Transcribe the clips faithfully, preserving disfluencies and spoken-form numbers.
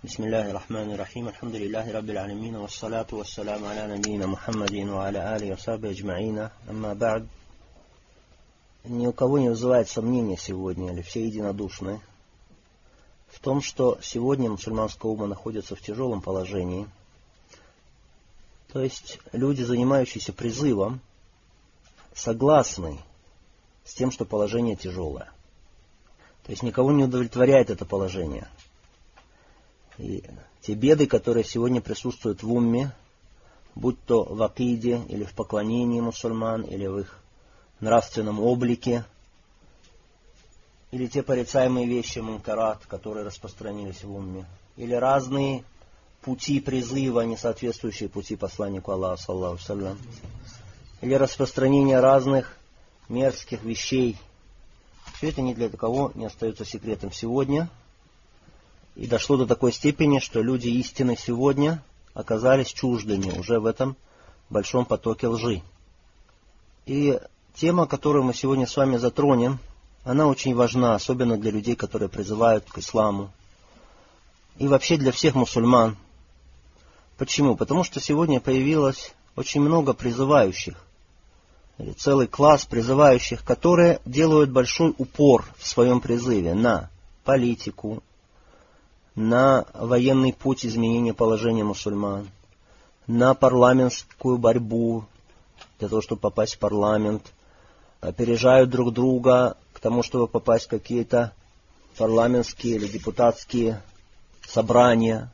Бисмиллахи рахмани рахим, алхамдулиллахи раббил алямин, вассалату вассаламу аля набийна Мухаммадин ва аля али ва сахби аджмаина, амма ба'д. Ни у кого не вызывает сомнения сегодня, или все единодушны в том, что сегодня мусульманская умма находится в тяжелом положении. То есть люди, занимающиеся призывом, согласны с тем, что положение тяжелое. То есть никого не удовлетворяет это положение. И те беды, которые сегодня присутствуют в умме, будь то в акиде, или в поклонении мусульман, или в их нравственном облике, или те порицаемые вещи мункарат, которые распространились в умме, или разные пути призыва, не соответствующие пути посланнику Аллаха, саллаллаху алейхи ва саллям, или распространение разных мерзких вещей. Все это ни для кого не остается секретом сегодня. И дошло до такой степени, что люди истины сегодня оказались чуждыми уже в этом большом потоке лжи. И тема, которую мы сегодня с вами затронем, она очень важна, особенно для людей, которые призывают к исламу. И вообще для всех мусульман. Почему? Потому что сегодня появилось очень много призывающих, или целый класс призывающих, которые делают большой упор в своем призыве на политику, на военный путь изменения положения мусульман, на парламентскую борьбу, для того, чтобы попасть в парламент, опережают друг друга к тому, чтобы попасть в какие-то парламентские или депутатские собрания,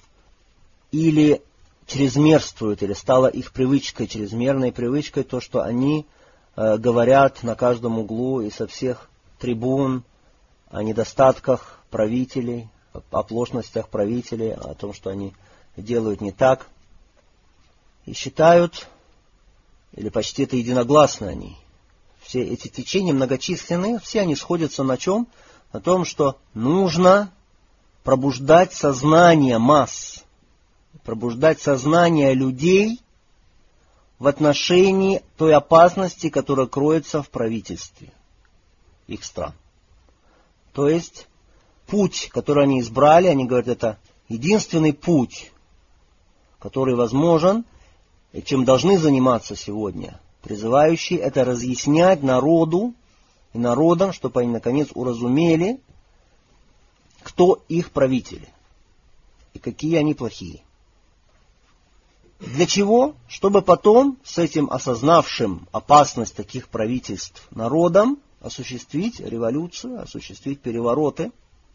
или чрезмерствуют, или стало их привычкой, чрезмерной привычкой, то, что они э, говорят на каждом углу и со всех трибун о недостатках правителей, о оплошностях правителей, о том, что они делают не так. И считают, или почти это единогласно они, все эти течения многочисленные, все они сходятся на чем? На том, что нужно пробуждать сознание масс, пробуждать сознание людей в отношении той опасности, которая кроется в правительстве их стран. То есть путь, который они избрали, они говорят, это единственный путь, который возможен, и чем должны заниматься сегодня призывающие, это разъяснять народу и народам, чтобы они наконец уразумели, кто их правители и какие они плохие. Для чего? Чтобы потом с этим осознавшим опасность таких правительств народом осуществить революцию, осуществить перевороты.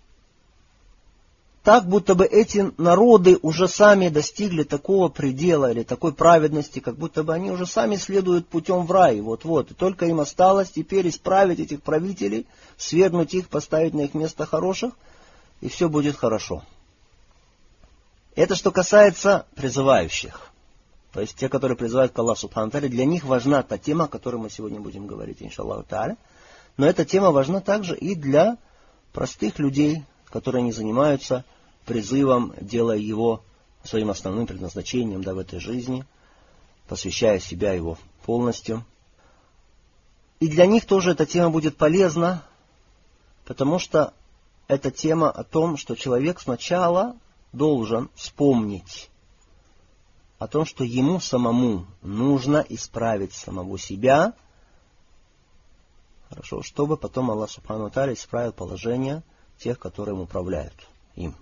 Так, будто бы эти народы уже сами достигли такого предела или такой праведности, как будто бы они уже сами следуют путем в рай. Вот-вот. И только им осталось теперь исправить этих правителей, свергнуть их, поставить на их место хороших, и все будет хорошо. Это что касается призывающих. То есть те, которые призывают к Аллаху Субхану Тааля, для них важна та тема, о которой мы сегодня будем говорить, иншаллаху тааля. Но эта тема важна также и для простых людей, которые не занимаются призывом, делая его своим основным предназначением, да, в этой жизни, посвящая себя его полностью. И для них тоже эта тема будет полезна, потому что это тема о том, что человек сначала должен вспомнить о том, что ему самому нужно исправить самого себя, хорошо, чтобы потом Аллах Субхану ва Тааля исправил положение тех, которые им управляют им.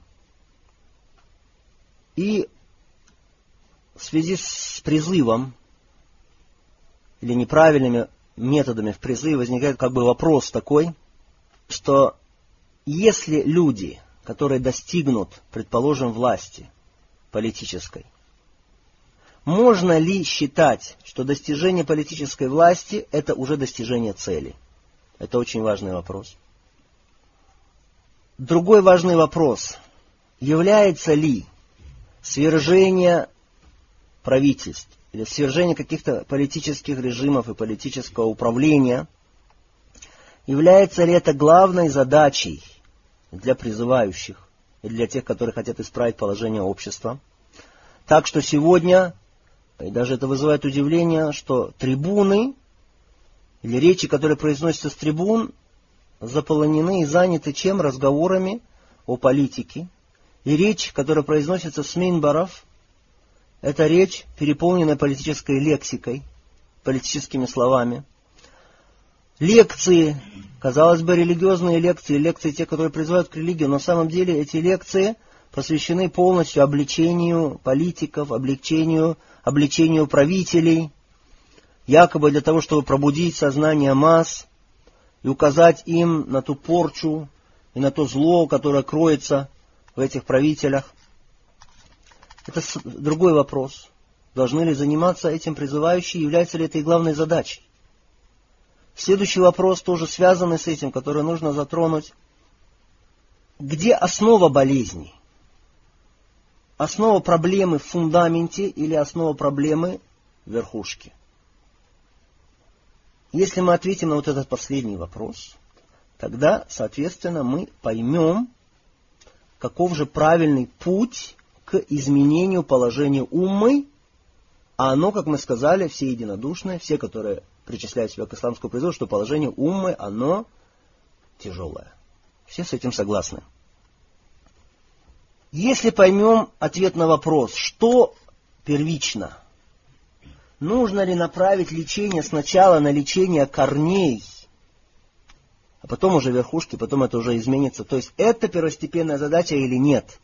И в связи с призывом или неправильными методами в призыве возникает как бы вопрос такой, что если люди, которые достигнут, предположим, власти политической, можно ли считать, что достижение политической власти – это уже достижение цели? Это очень важный вопрос. Другой важный вопрос. Является ли свержение правительств или свержение каких-то политических режимов и политического управления, является ли это главной задачей для призывающих и для тех, которые хотят исправить положение общества? Так что сегодня, и даже это вызывает удивление, что трибуны или речи, которые произносятся с трибун, заполонены и заняты чем? Разговорами о политике И речь, которая произносится с минбаров, это речь, переполненная политической лексикой, политическими словами. Лекции, казалось бы, религиозные лекции, лекции те, которые призывают к религии, но на самом деле эти лекции посвящены полностью обличению политиков, обличению, обличению правителей, якобы для того, чтобы пробудить сознание масс и указать им на ту порчу и на то зло, которое кроется в этих правителях. Это другой вопрос. Должны ли заниматься этим призывающие, является ли это и главной задачей? Следующий вопрос, тоже связанный с этим, который нужно затронуть. Где основа болезни? Основа проблемы в фундаменте или основа проблемы в верхушке? Если мы ответим на вот этот последний вопрос, тогда, соответственно, мы поймем, каков же правильный путь к изменению положения уммы, а оно, как мы сказали, все единодушные, все, которые причисляют себя к исламскому призыву, что положение уммы, оно тяжелое. Все с этим согласны. Если поймем ответ на вопрос, что первично, нужно ли направить лечение сначала на лечение корней, а потом уже верхушки, потом это уже изменится. То есть это первостепенная задача или нет?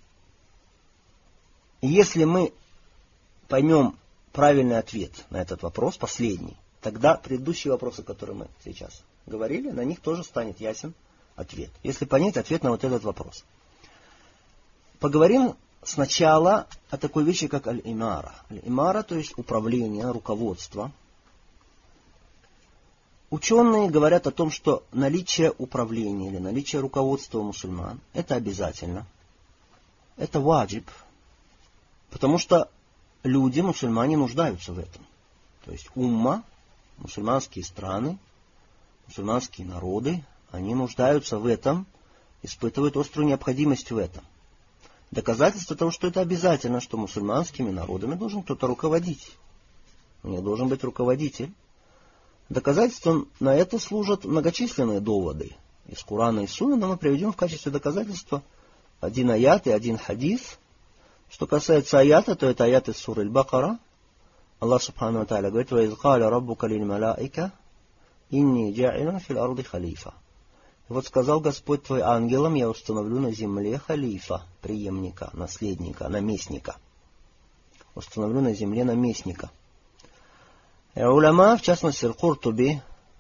И если мы поймем правильный ответ на этот вопрос, последний, тогда предыдущие вопросы, которые мы сейчас говорили, на них тоже станет ясен ответ. Если понять ответ на вот этот вопрос. Поговорим сначала о такой вещи, как аль-имара. Аль-имара, то есть управление, руководство. Ученые говорят о том, что наличие управления или наличие руководства у мусульман – это обязательно. Это ваджиб, потому что люди, мусульмане, нуждаются в этом. То есть умма, мусульманские страны, мусульманские народы, они нуждаются в этом, испытывают острую необходимость в этом. Доказательство того, что это обязательно, что мусульманскими народами должен кто-то руководить. У них должен быть руководитель. Доказательством на это служат многочисленные доводы. Из Корана и Сунны, но мы приведем в качестве доказательства один аят и один хадис. Что касается аята, то это аят из суры Аль-Бакара. Аллах Субхану ва Тааля говорит: «Ва из каля раббука лиль малаика, инни джа'илун фил арди халифа». И вот сказал Господь твой ангелам: я установлю на земле халифа, преемника, наследника, наместника. Установлю на земле наместника. И уляма, в частности Аль-Куртуби,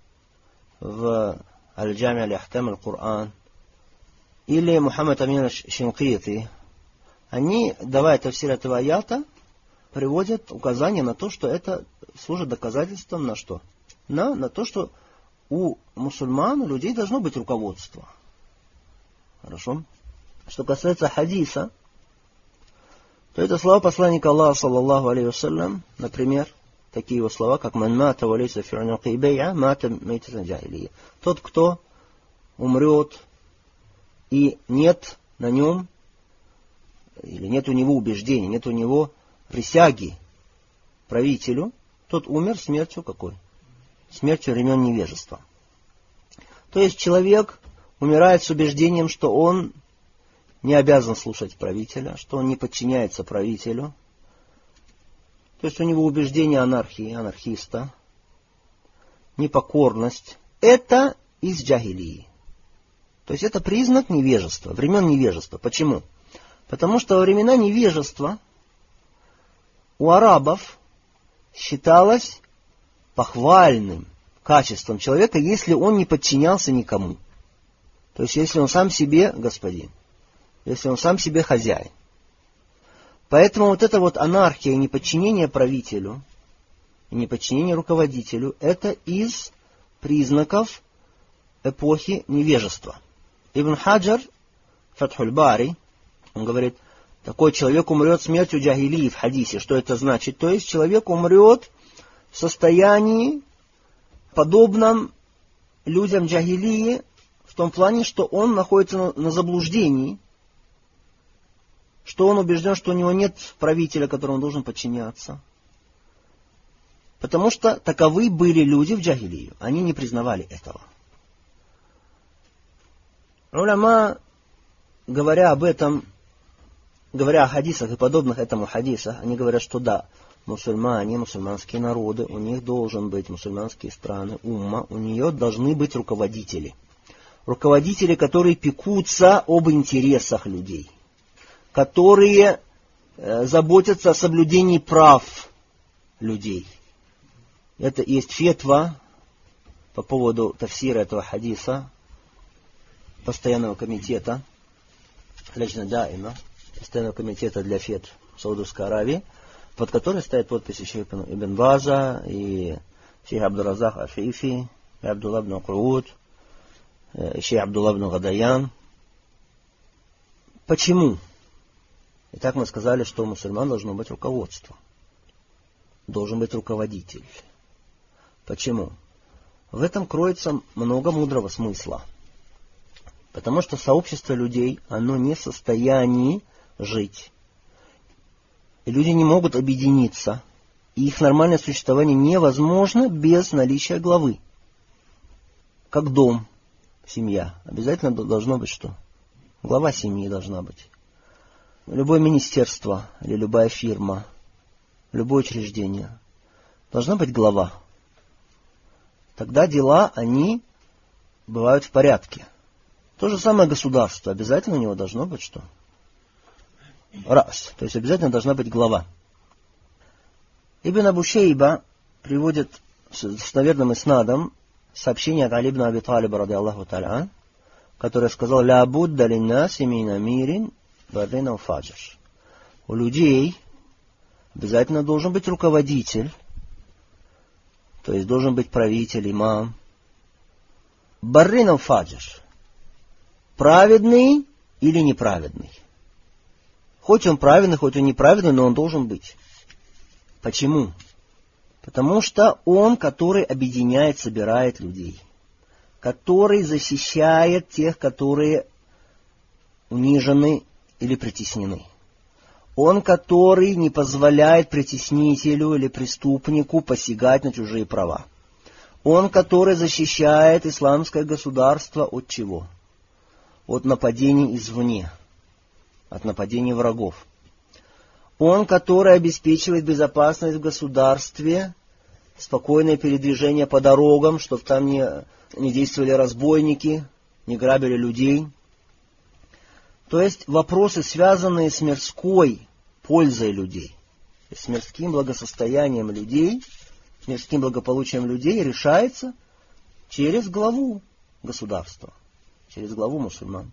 в Аль-Джами аль-Ахкам аль-Кур'ан, или Мухаммад Амин Шинкити, они, давая тафсир этого аята, приводят указание на то, что это служит доказательством на что? На, на то, что у мусульман, у людей должно быть руководство. Хорошо? Что касается хадиса, то это слова посланника Аллаха, саллаллаху алейхи вассалям, например, такие его слова, как «Ман мата валейса фи унуки бай'a, мата мейтатан джахилия». Тот, кто умрет, и нет на нем, или нет у него убеждений, нет у него присяги правителю, тот умер смертью какой? Смертью времен невежества. То есть человек умирает с убеждением, что он не обязан слушать правителя, что он не подчиняется правителю. То есть у него убеждение анархии, анархиста, непокорность. Это из джахилии. То есть это признак невежества, времен невежества. Почему? Потому что во времена невежества у арабов считалось похвальным качеством человека, если он не подчинялся никому. То есть если он сам себе господин, если он сам себе хозяин. Поэтому вот эта вот анархия и неподчинение правителю, и неподчинение руководителю, это из признаков эпохи невежества. Ибн Хаджар, Фатхуль Бари, он говорит, такой человек умрет смертью джахилии в хадисе. Что это значит? То есть человек умрет в состоянии, подобном людям джахилии, в том плане, что он находится на, на заблуждении, что он убежден, что у него нет правителя, которому он должен подчиняться. Потому что таковы были люди в джахилию. Они не признавали этого. Уляма, говоря об этом, говоря о хадисах и подобных этому хадисах, они говорят, что да, мусульмане, мусульманские народы, у них должен быть мусульманские страны, умма, у нее должны быть руководители. Руководители, которые пекутся об интересах людей, которые э, заботятся о соблюдении прав людей. Это есть фетва по поводу тафсира этого хадиса постоянного комитета, лично даима, постоянного комитета для фетв Саудовской Аравии, под которой стоят подписи шейха Ибн База и шейх Абдуразак Афифи, и Абдулла ибн Кууд, и шейх Абдулла ибн Гадаян. Почему? Итак, мы сказали, что у мусульман должно быть руководство. Должен быть руководитель. Почему? В этом кроется много мудрого смысла. Потому что сообщество людей, оно не в состоянии жить. И люди не могут объединиться. И их нормальное существование невозможно без наличия главы. Как дом, семья. Обязательно должно быть что? Глава семьи должна быть. Любое министерство или любая фирма, любое учреждение. Должна быть глава. Тогда дела, они бывают в порядке. То же самое государство. Обязательно у него должно быть что? Раз. То есть обязательно должна быть глава. Ибн Абу Шейба приводит с достоверным иснадом сообщение от Али ибн Аби Талиба, ради Аллаху та'аля, который сказал: «Ля будда линнаси мин амирин баррин ау фаджир». У людей обязательно должен быть руководитель, то есть должен быть правитель, имам. Баррин ау фаджир. Праведный или неправедный. Хоть он праведный, хоть он неправедный, но он должен быть. Почему? Потому что он, который объединяет, собирает людей. Который защищает тех, которые унижены или притеснены. Он, который не позволяет притеснителю или преступнику посягать на чужие права. Он, который защищает исламское государство от чего? От нападений извне. От нападений врагов. Он, который обеспечивает безопасность в государстве, спокойное передвижение по дорогам, чтобы там не, не действовали разбойники, не грабили людей. То есть вопросы, связанные с мирской пользой людей, с мирским благосостоянием людей, с мирским благополучием людей, решается через главу государства, через главу мусульман.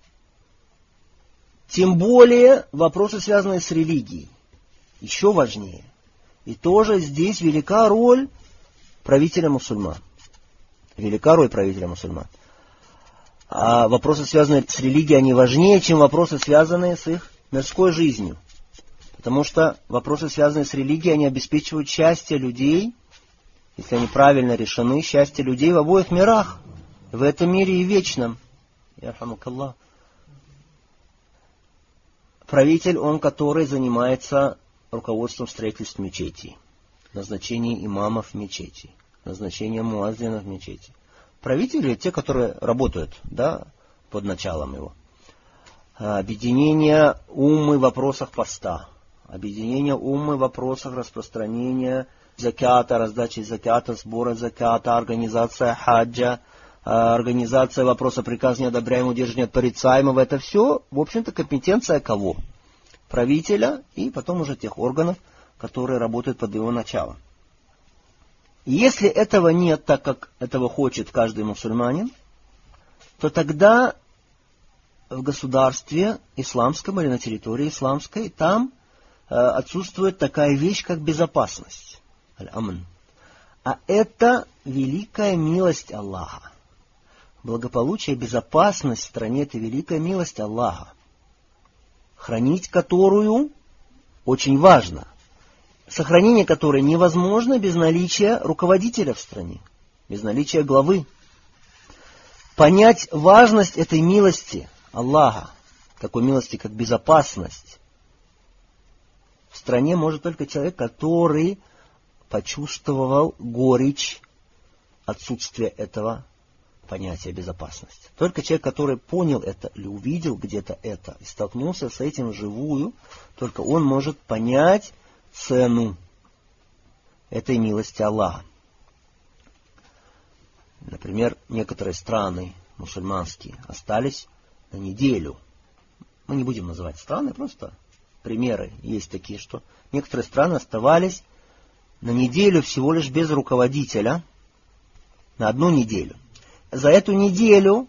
Тем более вопросы, связанные с религией, еще важнее. И тоже здесь велика роль правителя мусульман. Велика роль правителя мусульман. А вопросы, связанные с религией, они важнее, чем вопросы, связанные с их мирской жизнью. Потому что вопросы, связанные с религией, они обеспечивают счастье людей, если они правильно решены, счастье людей в обоих мирах, в этом мире и вечном. Ярхамукаллах. Правитель, он, который занимается руководством строительства мечетей, назначением имамов в мечети, назначением муаззинов в мечети. Правители — те, которые работают, да, под началом его. Объединение уммы в вопросах поста, объединение уммы в вопросах распространения закята, раздачи закята, сбора закята, организация хаджа, организация вопроса приказания одобряемого, удержания от порицаемого. Это все, в общем-то, компетенция кого? Правителя и потом уже тех органов, которые работают под его началом. Если этого нет, так как этого хочет каждый мусульманин, то тогда в государстве исламском или на территории исламской там э, отсутствует такая вещь, как безопасность. Аль-Амн. А это великая милость Аллаха. Благополучие, безопасность в стране — это великая милость Аллаха, хранить которую очень важно, сохранение которой невозможно без наличия руководителя в стране, без наличия главы. Понять важность этой милости Аллаха, такой милости, как безопасность, в стране может только человек, который почувствовал горечь отсутствия этого понятие безопасности. Только человек, который понял это или увидел где-то это и столкнулся с этим вживую, только он может понять цену этой милости Аллаха. Например, некоторые страны мусульманские остались на неделю. Мы не будем называть страны, просто примеры есть такие, что некоторые страны оставались на неделю всего лишь без руководителя, на одну неделю. За эту неделю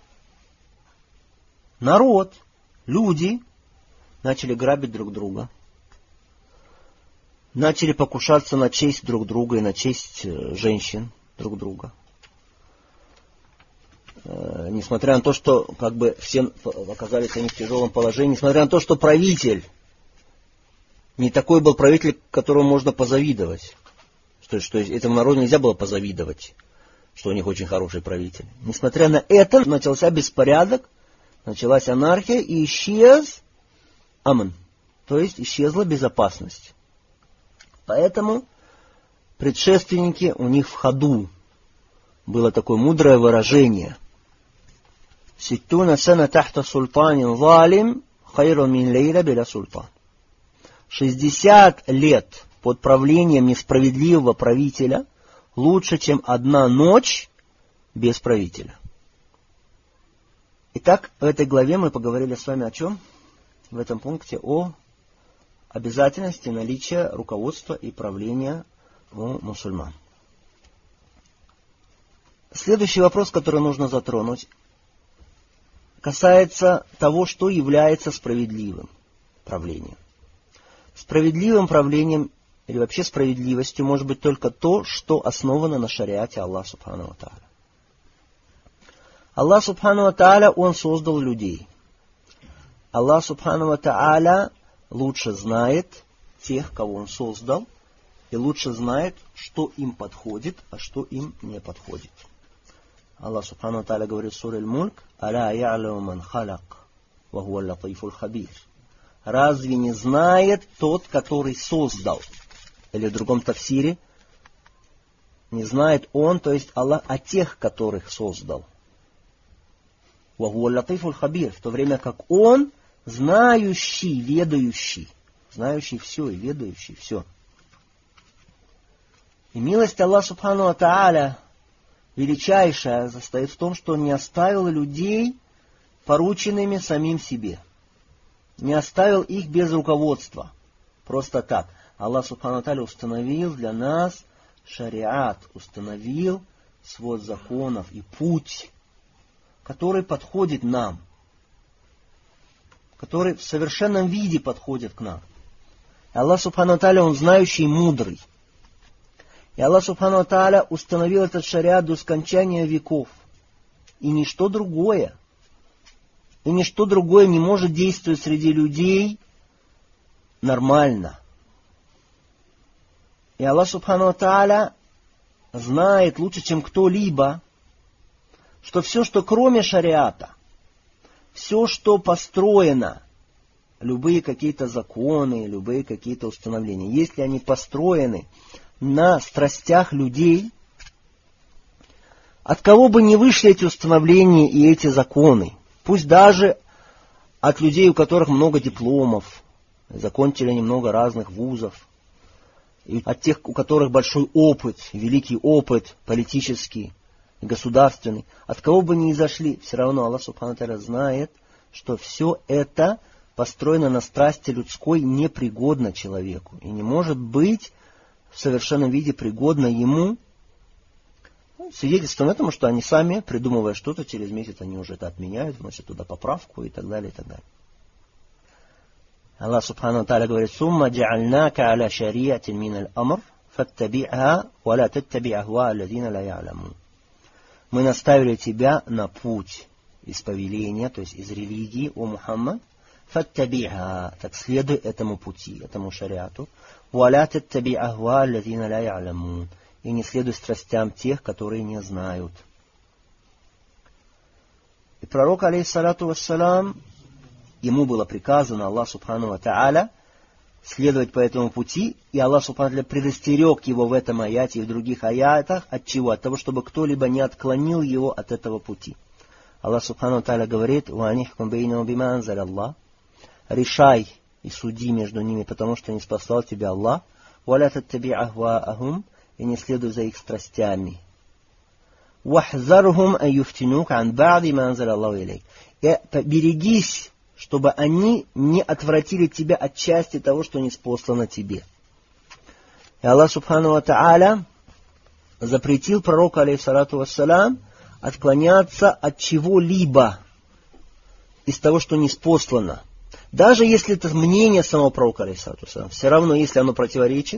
народ, люди начали грабить друг друга, начали покушаться на честь друг друга и на честь женщин друг друга. Несмотря на то, что как бы все оказались они в тяжелом положении, несмотря на то, что правитель не такой был правитель, которому можно позавидовать. Что, что этому народу нельзя было позавидовать, что у них очень хороший правитель. Несмотря на это, начался беспорядок, началась анархия и исчез аман, то есть исчезла безопасность. Поэтому предшественники, у них в ходу было такое мудрое выражение: «Ситтуна сана тахта султанин залим хайрун мин лейла биля султан». шестьдесят лет под правлением несправедливого правителя лучше, чем одна ночь без правителя. Итак, в этой главе мы поговорили с вами о чем? В этом пункте о обязательности наличия руководства и правления у мусульман. Следующий вопрос, который нужно затронуть, касается того, что является справедливым правлением. Справедливым правлением или вообще справедливостью может быть только то, что основано на шариате Аллаха Субхану ва Тааля. Аллах Субхану ва Тааля, Он создал людей. Аллах Субхану ва Тааля лучше знает тех, кого Он создал, и лучше знает, что им подходит, а что им не подходит. Аллах Субхану ва Тааля говорит в суре Аль-Мульк: «Аля я'ламу ман халак, ва хуа ал-латифуль хабир». Разве не знает тот, который создал? Или в другом тафсире: не знает Он, то есть Аллах, о тех, которых создал. Ва хуа ал-латифуль хабир, в то время как Он знающий, ведающий, знающий все и ведающий все. И милость Аллаха Субхану ва Тааля величайшая состоит в том, что Он не оставил людей порученными самим себе. Не оставил их без руководства. Просто так. Аллах Субхану ва Тааля установил для нас шариат, установил свод законов и путь, который подходит нам, который в совершенном виде подходит к нам. Аллах Субхану ва Тааля, Он знающий и мудрый. И Аллах Субхану ва Тааля установил этот шариат до скончания веков. И ничто другое, и ничто другое не может действовать среди людей нормально. И Аллах Субхану ва Тааля знает лучше, чем кто-либо, что все, что кроме шариата, все, что построено, любые какие-то законы, любые какие-то установления, если они построены на страстях людей, от кого бы ни вышли эти установления и эти законы, пусть даже от людей, у которых много дипломов, закончили они много разных вузов, и от тех, у которых большой опыт, великий опыт политический, государственный, от кого бы ни изошли, все равно Аллах Субхану ва Тааля знает, что все это построено на страсти людской, непригодно человеку, и не может быть в совершенном виде пригодно ему. Свидетельством этому, что они сами, придумывая что-то, через месяц они уже это отменяют, вносят туда поправку и так далее, и так далее. Аллах Субхану ва Тааля говорит: «Сумма джа'альнака аля шариатин мин аль-амр, фаттаби'ха, ва ла таттаби' ахва алладина ла я'ламун». Мы наставили тебя на путь из повеления, то есть из религии, о Мухаммад, фаттаби'ха, так следуй этому пути, этому шариату, ва ла таттаби' ахва алладина ла я'ламун, и не следуй страстям тех, которые не знают. И пророк, алейхиссалату вассалам, ему было приказано Аллах Субхану ва Тааля следовать по этому пути, и Аллах Субхану ва Тааля предостерег его в этом аяте и в других аятах от чего? От того, чтобы кто-либо не отклонил его от этого пути. Аллах Субхану ва Тааля говорит: «Ванихкум бейнахум бима анзаля Аллах». Решай и суди между ними, потому что не спасал тебя Аллах. «Валя таттаби ахваахум», и не следуй за их страстями. «Вахзархум ан юфтинук ан ба'ди ма анзаля Аллаху илейк». И берегись, чтобы они не отвратили тебя от части того, что ниспослано тебе. И Аллах Субхану ва Тааля запретил пророку, алейхиссалату вассалям, отклоняться от чего-либо из того, что ниспослано. Даже если это мнение самого пророка, алейхиссалату вассалям, все равно, если оно противоречит,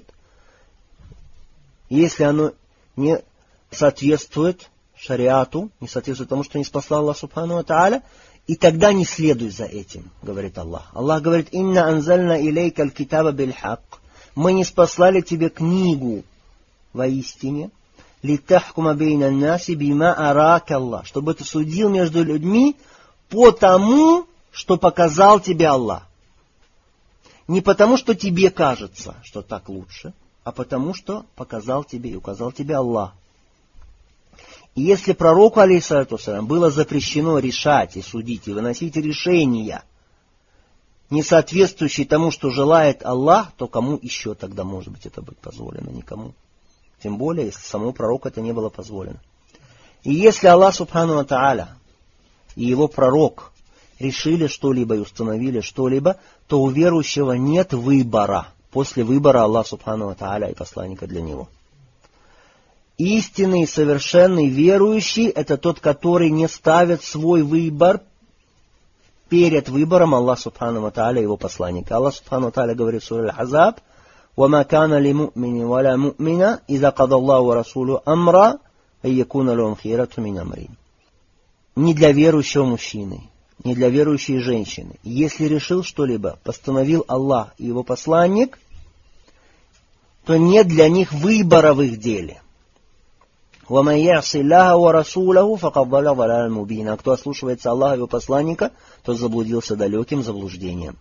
если оно не соответствует шариату, не соответствует тому, что ниспослал Аллах Субхану ва Тааля, и тогда не следуй за этим, говорит Аллах. Аллах говорит: «Инна анзальна илейка аль-китаба биль-хак». Мы не спаслали тебе книгу воистине, литахкума бейна наси бима арака Аллах, чтобы ты судил между людьми по тому, что показал тебе Аллах. Не потому, что тебе кажется, что так лучше, а потому, что показал тебе и указал тебе Аллах. И если пророку, алейхиссалату вассалям, было запрещено решать и судить, и выносить решения, не соответствующие тому, что желает Аллах, то кому еще тогда может быть это быть позволено? Никому. Тем более, если самому пророку это не было позволено. И если Аллах Субхану ва Тааля и его пророк решили что-либо и установили что-либо, то у верующего нет выбора после выбора Аллаха Субхану ва Тааля и посланника для него. Истинный, совершенный верующий — это тот, который не ставит свой выбор перед выбором Аллаха Субхану ва Тааля и его посланника. Аллах Субхану ва Тааля говорит в суре Аль-Ахзаб: «Вама кана ли му'мини ва ла му'мина, иза када Аллаху ва расулу амра, ай якуна лахум хирату мин амрихим». Не для верующего мужчины, не для верующей женщины. Если решил что-либо, постановил Аллах и его посланник, то нет для них выбора в их деле. وَمَنْ يَعْصِ اللَّهَ وَرَسُولَهُ فَقَدْ ضَلَّ ضَلَالًا مُبِينًا. А кто ослушивается Аллаха и его посланника, тот заблудился далеким заблуждением.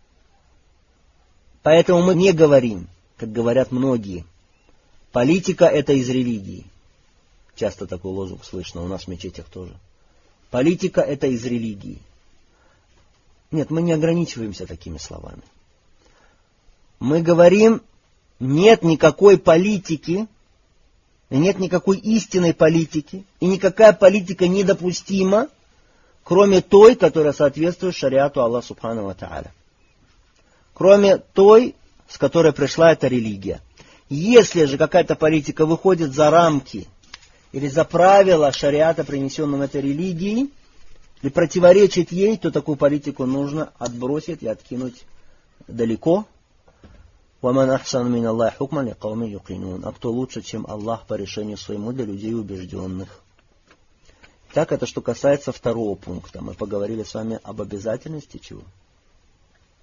Поэтому мы не говорим, как говорят многие, политика — это из религии. Часто такой лозунг слышно у нас в мечетях тоже. Политика — это из религии. Нет, мы не ограничиваемся такими словами. Мы говорим: нет никакой политики, нет никакой истинной политики, и никакая политика недопустима, кроме той, которая соответствует шариату Аллаха Субхану ва Тааля. Кроме той, с которой пришла эта религия. Если же какая-то политика выходит за рамки или за правила шариата, принесенного этой религией, и противоречит ей, то такую политику нужно отбросить и откинуть далеко. وَمَنْ أَحْسَنُ مِنَ اللَّهِ حُكْمًا لِقَوْمٍ يُقِنُونَ. А кто лучше, чем Аллах по решению своему для людей убежденных. Так, это что касается второго пункта. Мы поговорили с вами об обязательности чего?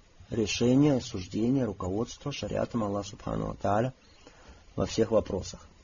Решения, суждения, руководства шариатом Аллаха Субхану ва Тааля во всех вопросах.